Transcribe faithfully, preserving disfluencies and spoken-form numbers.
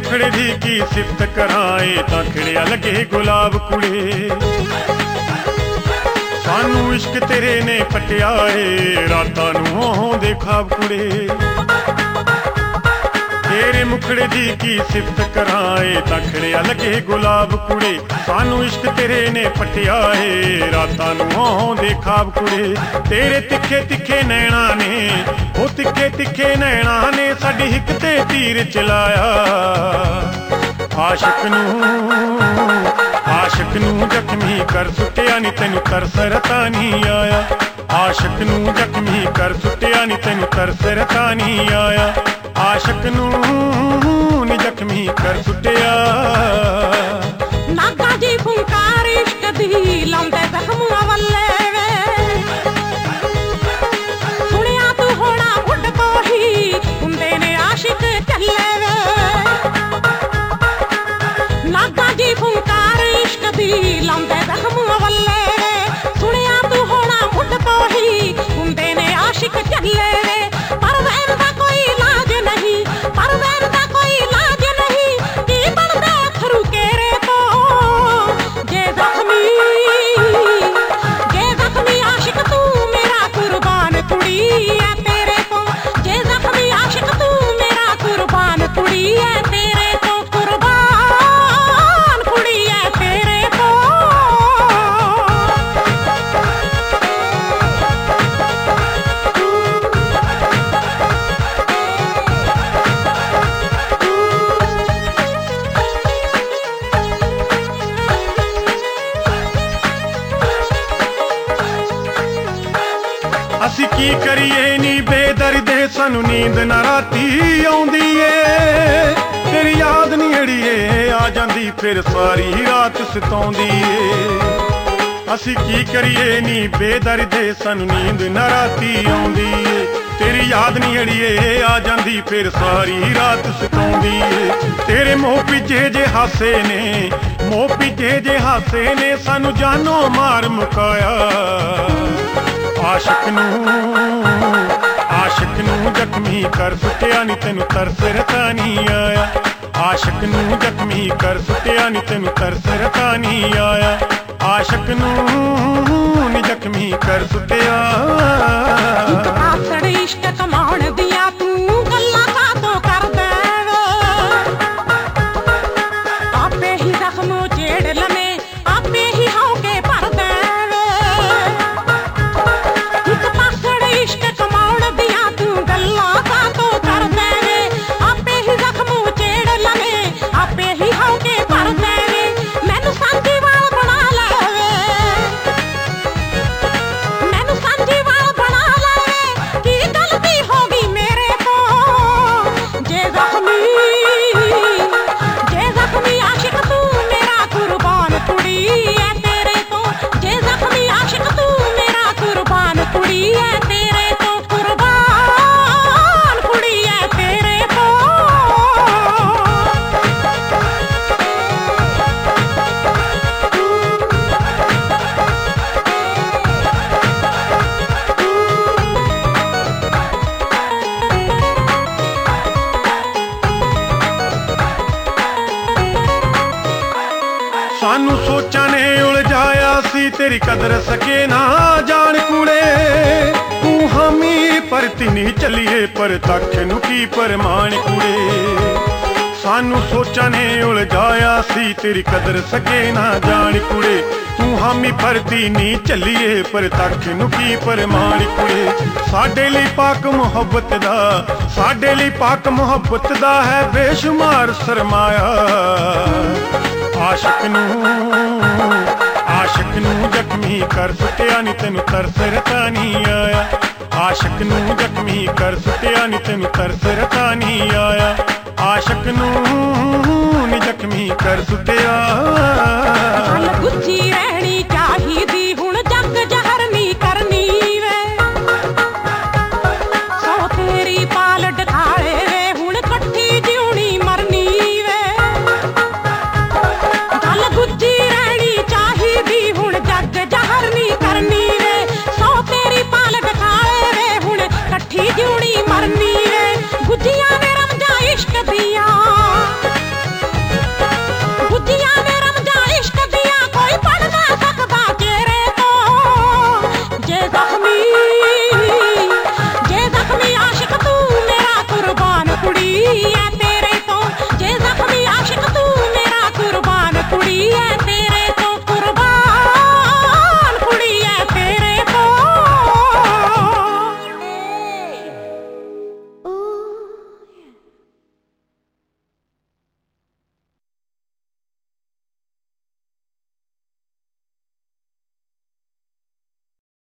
मुखड़े दी की सिफत कराए तां खिड़िया लगे गुलाब कुड़े। सानू इश्क तेरे ने पटिया ए रातां नूं आउंदे ख्वाब कुड़े। तेरे मुखड़े दी की सिफत कराए तां खिड़िया लगे गुलाब कुड़े। सानू इश्क तेरे ने पटिया ए रातां नूं आउंदे ख्वाब कुड़े। तेरे तिखे तिखे नैणा ने ओ तिखे तिखे नैणा ने साडी हिक ते तीर चलाया। आशिक नूं आशिक नूं जख्मी कर सुटिया नी तैनू तरस रता नहीं आया। आशिक नूं जख्मी कर सुटिया नी तैनू तरस रता नहीं आया। आशिक नूं नी जख्मी कर सुटिया। नागा जी फुंकार इश्क दी लाउंदे जख्मां वल्ले वे। सुनिया तू होना मुंड कोही हुंदे ने आशिक चले वे। नागा जी फुंकार इश्क दी लाउंदे जख्मां वल्ले वे। सुनिया तू होना मुंड कोही हुंदे ने आशिक चले वे। पर वैन दा कोई इलाज नहीं, पर वैन दा कोई इलाज नहीं। की बनदा अथरू केरे तो जे जख्मी जे जख्मी आशिक तू मेरा कुर्बान कुड़ी है तेरे तो। जे जख्मी आशिक तू मेरा कुर्बान कुड़ी है तेरे तो। कुर्बान कुड़ी है तेरे तो। असी की करिए नी बेदर्दे सानू नींद ना राती आउंदी ए। तेरी याद नी अड़िए आ जांदी फिर सारी रात सताउंदी ए। असी की करिए नी बेदर्दे सानू नींद ना राती आउंदी ए। तेरी याद नी अड़िए आ जांदी फिर सारी रात सताउंदी ए। तेरे मोह पिछे जे हासे ने मोह पिछे जे हासे ने सानू जानो मार मुकाया। आशिक नूं आशिक नूं जख्मी कर सुटिया नी तैनू तरस रता नहीं आया। आशिक नूं जख्मी कर सुटिया नी तैनू तरस रता नहीं आया। आशिक नूं नी जख्मी कर सुटिया। आसड़ इश्क कमाउण दिया तू गल्लां कातों करदा वे। आपे ही जख्म जेड़ लमे आपे ही हौके भरदा वे। इक पासड़ इश्क कमाउण दिया तू गल्लां कातों करदा वे। आपे ही जख्म जेड़ लमे आपे ही हौके भरदा वे। मैनू सांझी वाल बना ले वे। मैनू सांझी वाल बना ले वे। की गलती हो गई मेरे तो जे जख्मी जे जख्मी आशिक तू मेरा कुर्बान कुड़ी है तेरे तो। जे जख्मी आशिक तू मेरा कुर्बान कुड़ी है तेरे तो। कुर्बान कुड़ी है तेरे तो। सानू सोचा ने उलझाया सी तेरी कदर सके ना जान कुड़े। तू हामी परती नहीं चलिए पर तख नू की परमान कुड़े। सानू सोचा ने उलझाया सी तेरी कदर सके ना जान कुड़े। तू हामी परती नहीं चलिए पर तख नू की परमान कुड़े। साडे लई पाक मुहब्बत दा साडे लई पाक मुहब्बत दा है बेशुमार सरमाया। आशिक नूं आशिक नूं जख्मी कर सुटिया नी तैनू तरस रता नहीं आया। आशिक नूं जख्मी कर सुटिया नी तैनू तरस रता नहीं आया। आशिक नूं नी जख्मी कर सुटिया। गल गुच्छी रहनी चाहिदी